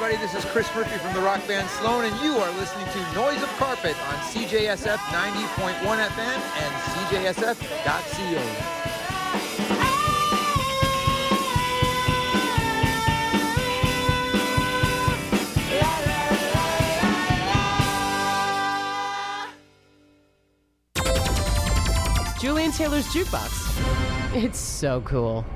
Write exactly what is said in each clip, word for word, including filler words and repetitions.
everybody. This is Chris Murphy from the rock band Sloan, and you are listening to Noise of Carpet on C J S F ninety point one F M and C J S F dot co. Julian Taylor's Jukebox. It's so cool.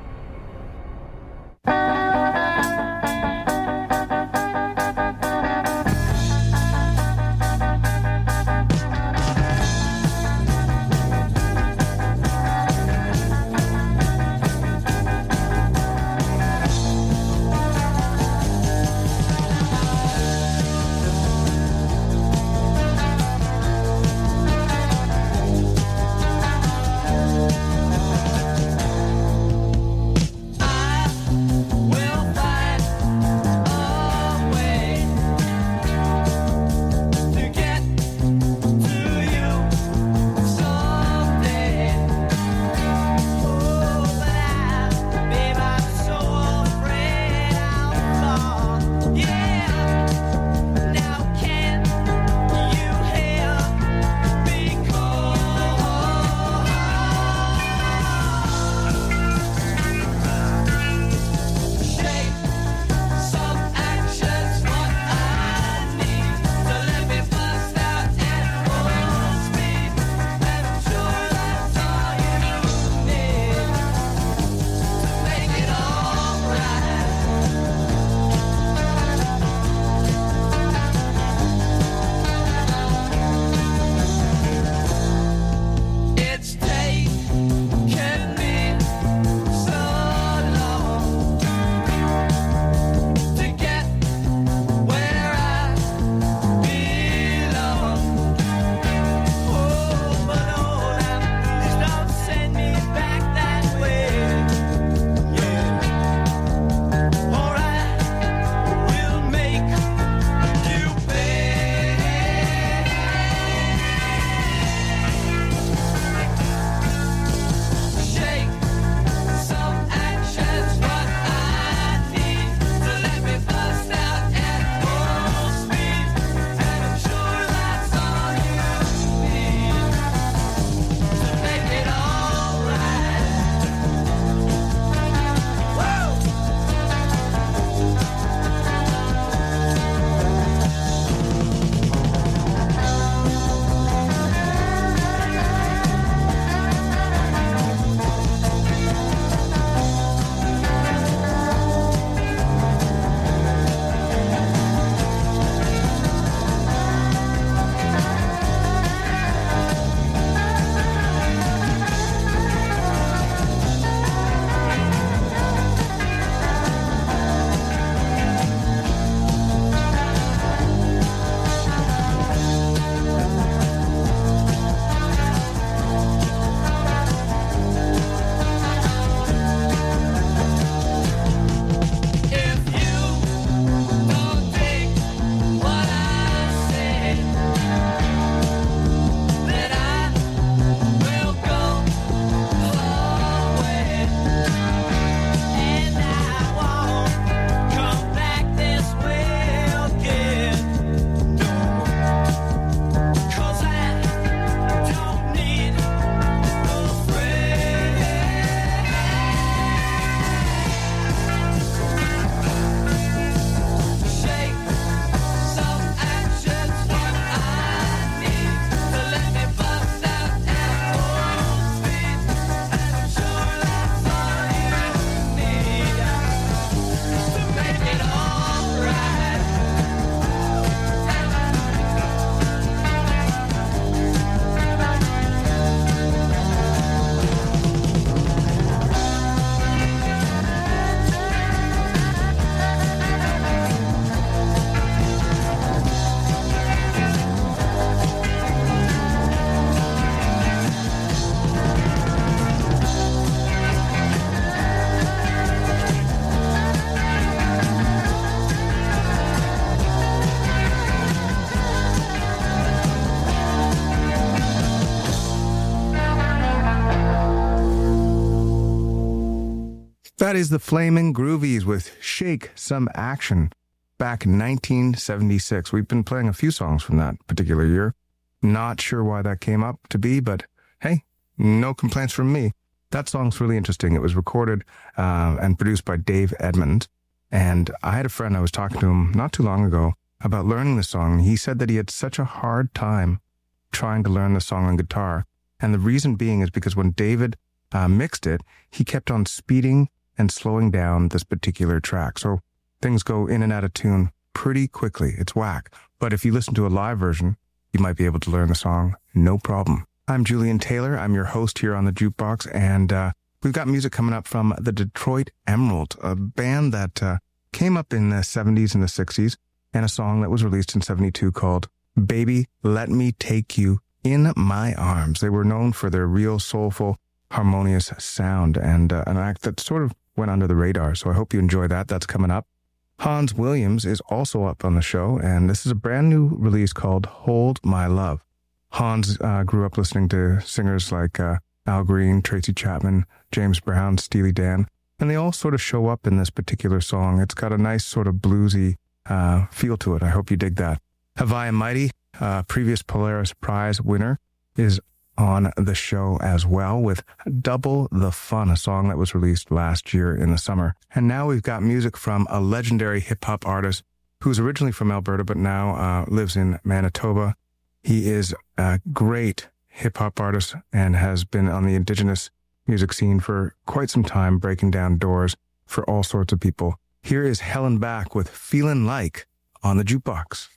That is the Flamin' Groovies with Shake Some Action. back in nineteen seventy-six. We've been playing a few songs from that particular year. Not sure why that came up to be, but hey, no complaints from me. That song's really interesting. It was recorded uh, and produced by Dave Edmunds. And I had a friend, I was talking to him not too long ago about learning the song. He said that he had such a hard time trying to learn the song on guitar. And the reason being is because when David uh, mixed it, he kept on speeding and slowing down this particular track. So things go in and out of tune pretty quickly. It's whack. But if you listen to a live version, you might be able to learn the song no problem. I'm Julian Taylor. I'm your host here on the Jukebox, and uh, we've got music coming up from the Detroit Emerald, a band that uh, came up in the seventies and the sixties, and a song that was released in seventy-two called Baby, Let Me Take You in My Arms. They were known for their real soulful, harmonious sound, and uh, an act that sort of went under the radar, so I hope you enjoy that. That's coming up. Hans Williams is also up on the show, and this is a brand new release called Hold My Love. Hans uh, grew up listening to singers like uh, Al Green, Tracy Chapman, James Brown, Steely Dan, and they all sort of show up in this particular song. It's got a nice sort of bluesy uh, feel to it. I hope you dig that. Hawaii Mighty, uh, previous Polaris Prize winner, is on the show as well with Double the Fun, a song that was released last year in the summer. And now we've got music from a legendary hip-hop artist who's originally from Alberta but now uh, lives in Manitoba. He is a great hip-hop artist and has been on the Indigenous music scene for quite some time, breaking down doors for all sorts of people. Here is Helen Back with Feelin' Like on the Jukebox.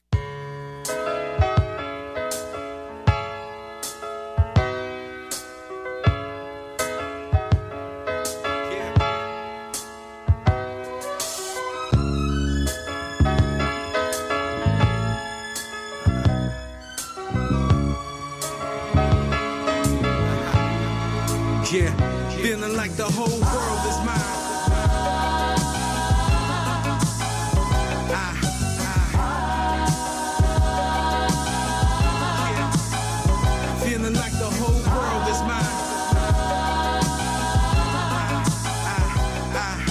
Yeah, feeling like the whole world is mine. I, I, yeah, feeling like the whole world is mine. I, I,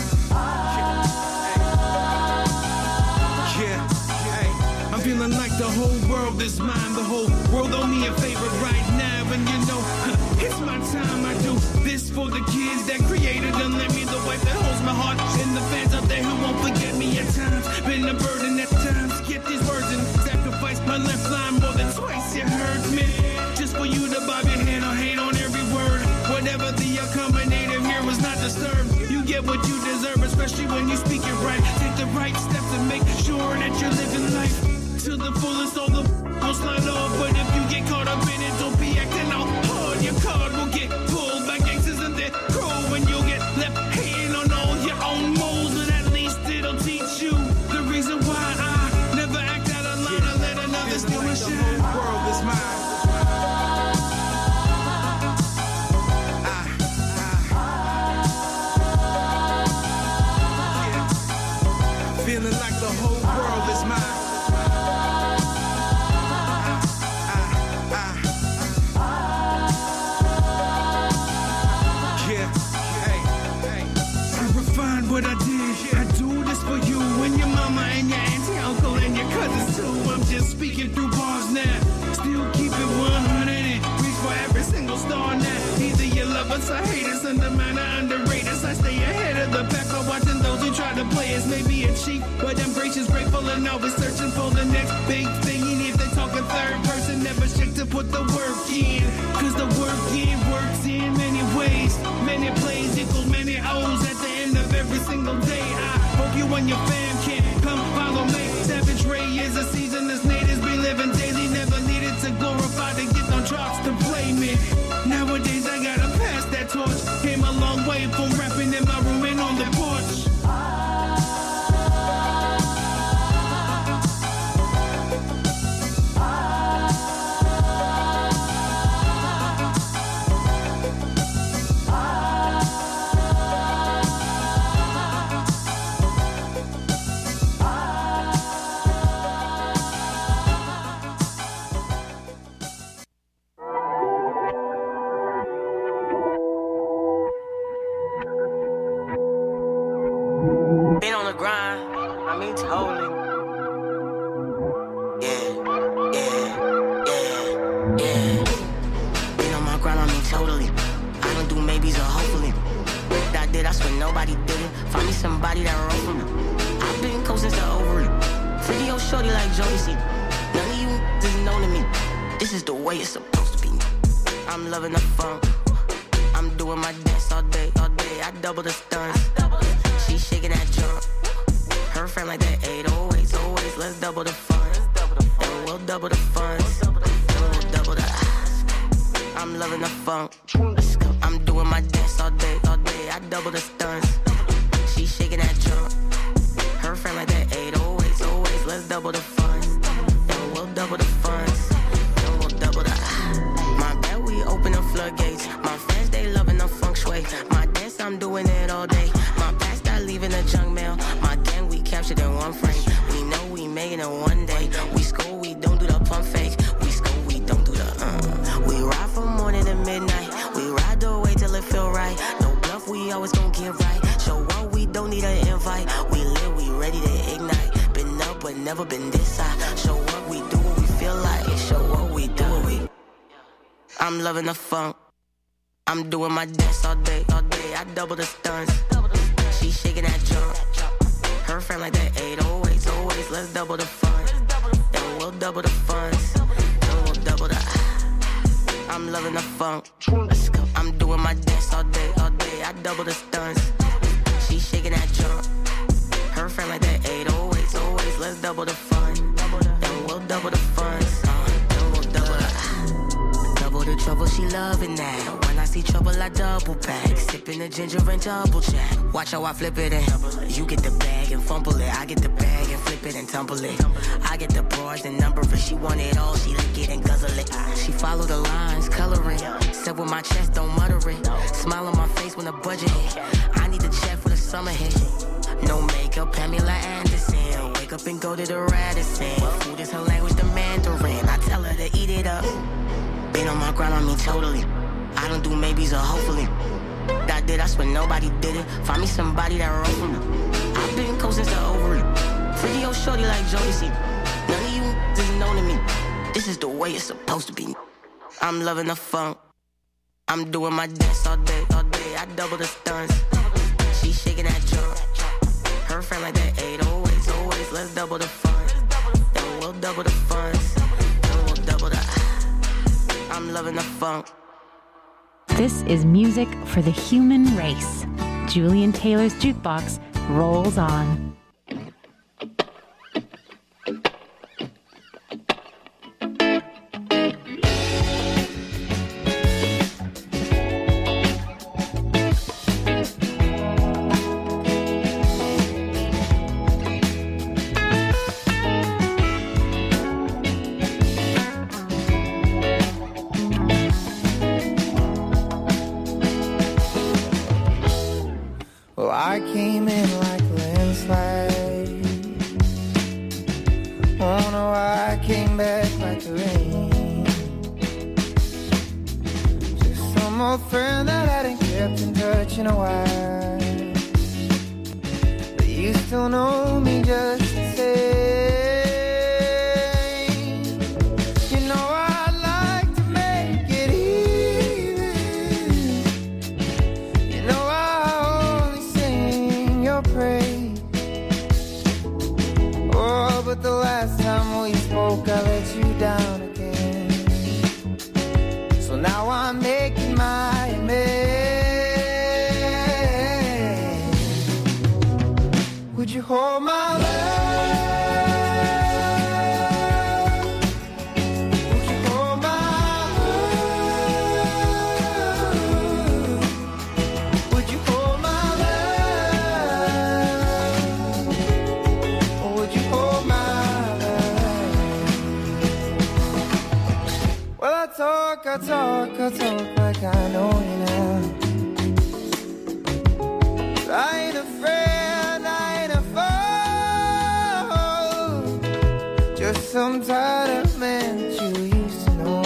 I, yeah, hey, I'm feeling like the whole world is mine. The whole world owe me a favor right now, and you know. It's my time, I do this for the kids that created and let me the wife that holds my heart, and the fans out there who won't forget me at times. Been a burden at times, get these words and sacrifice my left line more than twice. It hurt me, just for you to bob your head or hate on every word. Whatever the accommodative here was not disturbed. You get what you deserve, especially when you speak it right. Take the right steps and make sure that you're living life to the fullest. All the will slide off, but if you get caught up in it, don't be acting all hard. Your card will get pulled by gangsters and they're cruel, and you'll get left hating on all your own moles. But at least it'll teach you the reason why I never act out of line. I let another steal my shine. The whole world is mine. I, I, yeah. Feeling like the whole world is mine. What I did, I do this for you and your mama and your auntie, uncle and your cousins too. I'm just speaking through bars now. Still keep it one hundred and reach for every single star now. Either you love us or hate us, undermine or underrate us. I stay ahead of the pack by watching those who try to play us. Maybe a cheat, but I'm gracious, grateful, and always searching for the next big thing. And if they talk a third person, never shake to put the work in. Cause the work in works in many ways. Many plays equals many O's at the end of every single day. I hope you and your fam can come follow me. Savage Ray is a seasonless natives be living daily. Never needed to glorify to get on charts to play me. Nowadays I gotta pass that torch. Came a long way from rapping in my room and on the porch. Been on the grind, I mean, totally. Yeah, yeah, yeah, yeah. Been on my grind, I mean, totally. I don't do maybes or hopefully. I did, I swear nobody did it. Find me somebody that wrote for me. I've been cold since the ovary. Pretty old shorty like Jodeci. None of you is known to me. This is the way it's supposed to be. I'm loving the funk. I'm doing my dance all day, all day. I double the stunts. She shaking that jump. Her friend like that eight oh eight, always. Let's double the fun. Then we'll double the funds. Then we'll double the eyes. I'm loving the funk. I'm doing my dance all day, all day. I double the stunts. She shaking that jump. Her friend like that eight oh eight, always. Let's double the funds. Then we'll double the funds. Then we'll double the eyes. My bed, we open the floodgates. My friends, they loving the feng shui. My dance, I'm doing it all day. My past, I leaving the junk mail. My gang, we captured in one frame. We know we making it one day. We school, we don't do the pump fake. We school, we don't do the uh. We ride from morning to midnight. We ride the way till it feel right. No bluff, we always gon' get right. Show up, we don't need an invite. We live, we ready to ignite. Been up, but never been this side. Show up, we do what we feel like. Show up, we do what we. I'm loving the funk. I'm doing my dance all day, all day. I double the stunts. She shaking that jump. Her friend like that eight oh eight, always. Let's double the fun. Then we'll double the funds. Then we'll double the eyes. I'm loving the funk. I'm doing my dance all day, all day. I double the stunts. She shaking that jump. Her friend like that eight oh eight, always. Let's double the fun. Then we'll double the funds. Then we'll double the eyes. Double the trouble, she loving that. When I see trouble, I double back. Sipping the ginger and double jack. Watch how I flip it and you get the bag and fumble it. I get the bag and flip it and tumble it. I get the bars and number it. She want it all, she lick it and guzzle it. She follow the lines, coloring. Step with my chest, don't mutter it. Smile on my face when the budget hit. I need the check for the summer hit. No makeup, Pamela Anderson. Wake up and go to the Radisson. Food is her language, the Mandarin. I tell her to eat it up. Been on my grind, I mean totally. I don't do maybes or hopefully. I did, I swear nobody did it. Find me somebody that wrote for me. I've been cold since the ovary. Pretty old shorty like Jodeci. None of you is known to me. This is the way it's supposed to be. I'm loving the funk. I'm doing my dance all day, all day. I double the stunts. She shaking that jump. Her friend like that eight oh eight, always. Let's double the funds. Then we'll double the funds. Then we'll double the eyes. I'm loving the funk. This is music for the human race. Julian Taylor's Jukebox rolls on. I came in like a landslide. Oh no, I came back like the rain. Just some old friend that I hadn't kept in touch in a while. But you still know me just the same. You know I'd like to make it even. You know I only sing your praise. Oh, but the last time we spoke I let you down again. So now I'm making my amends. Would you hold my love? Would you hold my love? Would you hold my love? Or would you hold my love? Well, I talk, I talk, I talk like I know you now. I ain't afraid, I ain't a fool. Just some tired of man that you used to know.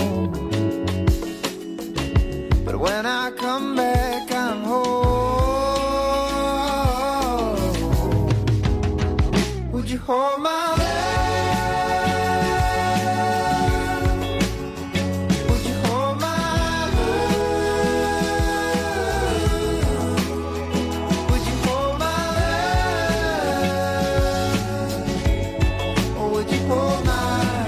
But when I come back, I'm whole. Would Would you hold my hand? Would you hold my hand? Would you hold my hand? Or would you hold my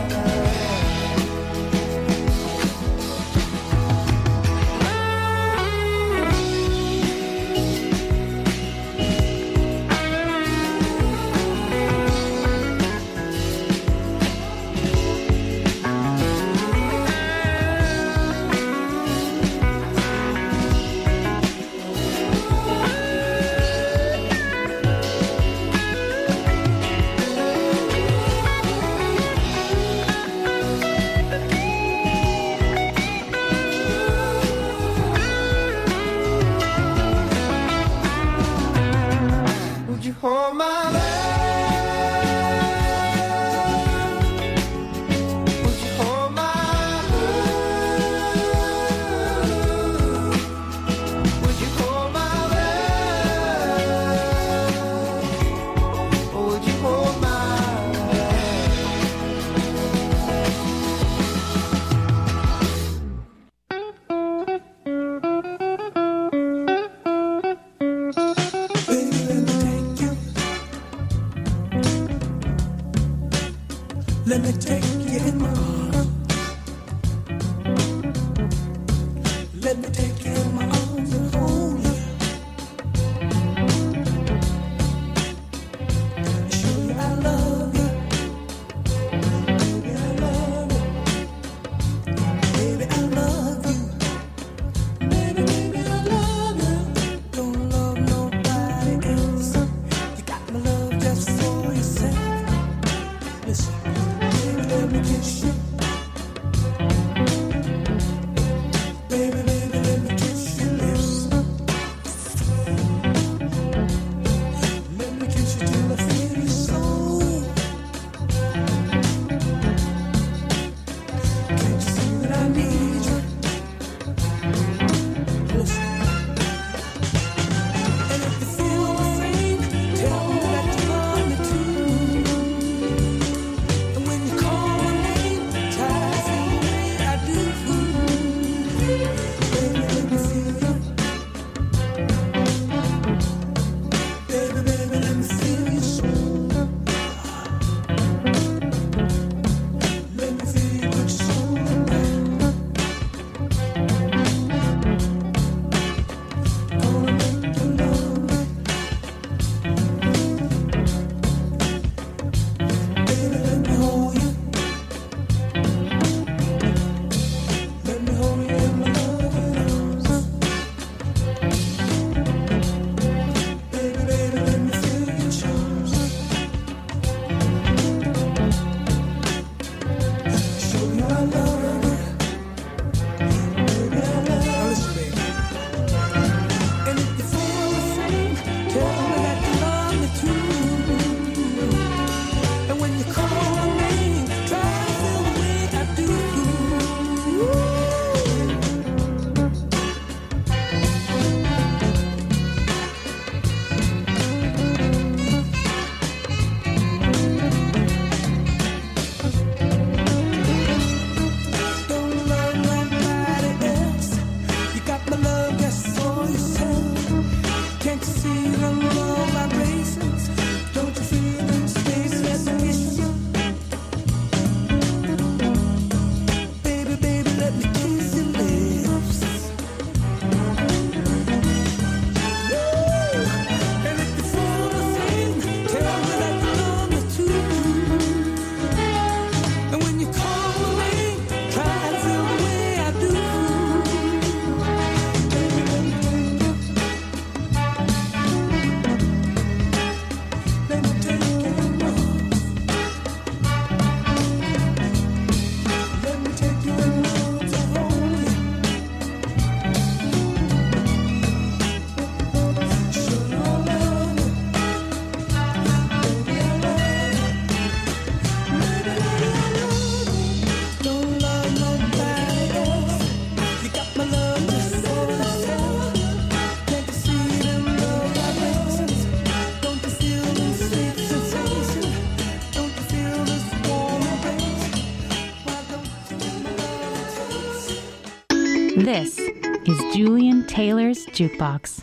hold my hand? Would you hold my hand? Would you hold my hand? Or would you hold my Let me take you in my arms. Let me take you in my arms and hold you. Show you I love you. Baby, I love you. Baby, I love you. Baby, baby, I love you. Don't love nobody else. You got my love just for yourself. Listen. Let me kiss you. Baby, baby, let me kiss your lips. Let me kiss you till I feel your soul. Can't you see that I need you? Listen. And if you feel the same, tell me that you love me too. And when you call my name, This is Julian Taylor's Jukebox.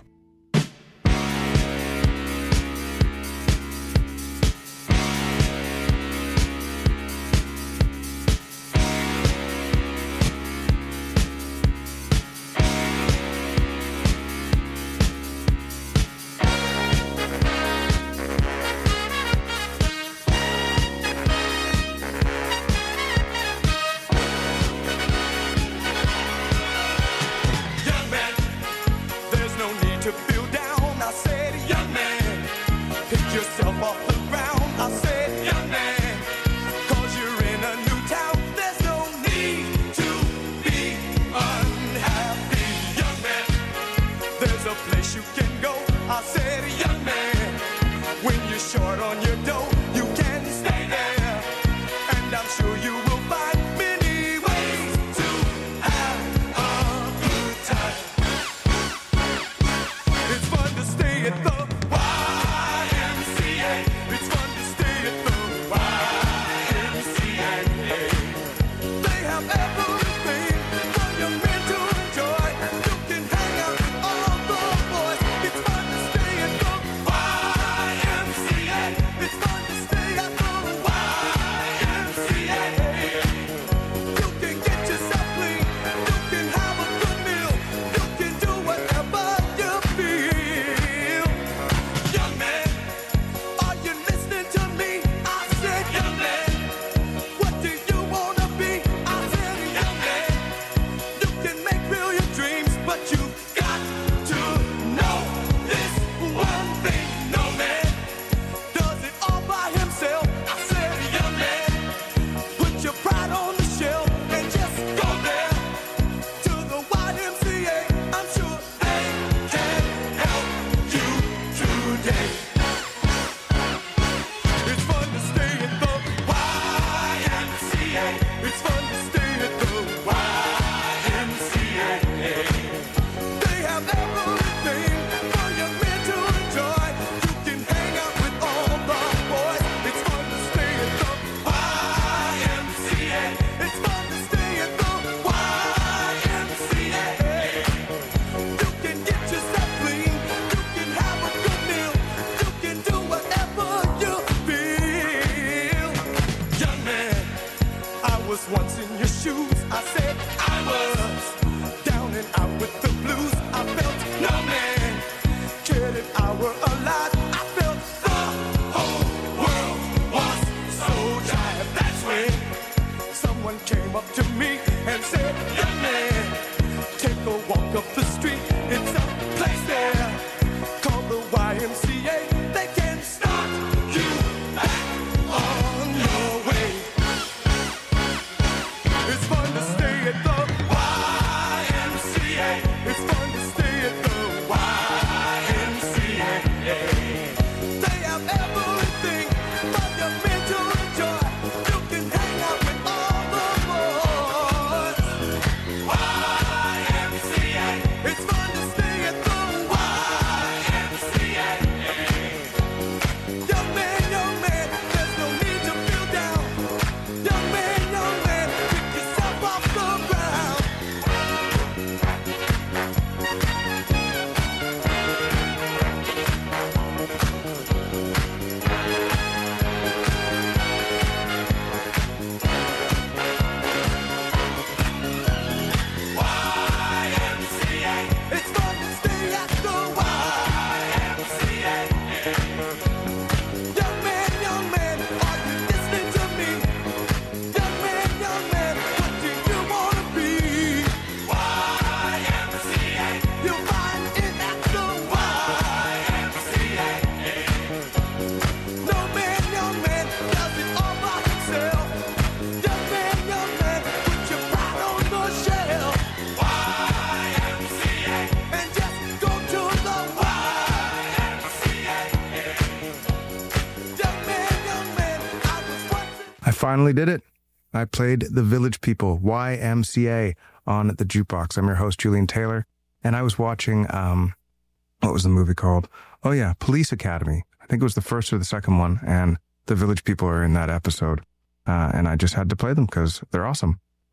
Finally did it. I played The Village People, Y M C A, on the Jukebox. I'm your host, Julian Taylor, and I was watching, um, what was the movie called? Oh yeah, Police Academy. I think it was the first or the second one, and The Village People are in that episode, uh, and I just had to play them because they're awesome.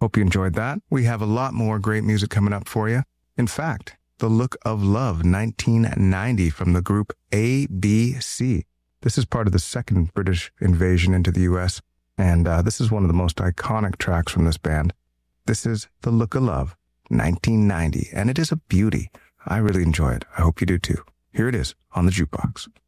Hope you enjoyed that. We have a lot more great music coming up for you. In fact, The Look of Love, nineteen ninety, from the group A B C. This is part of the second British invasion into the U S, and uh, this is one of the most iconic tracks from this band. This is The Look of Love, nineteen ninety, and it is a beauty. I really enjoy it. I hope you do too. Here it is on the Jukebox.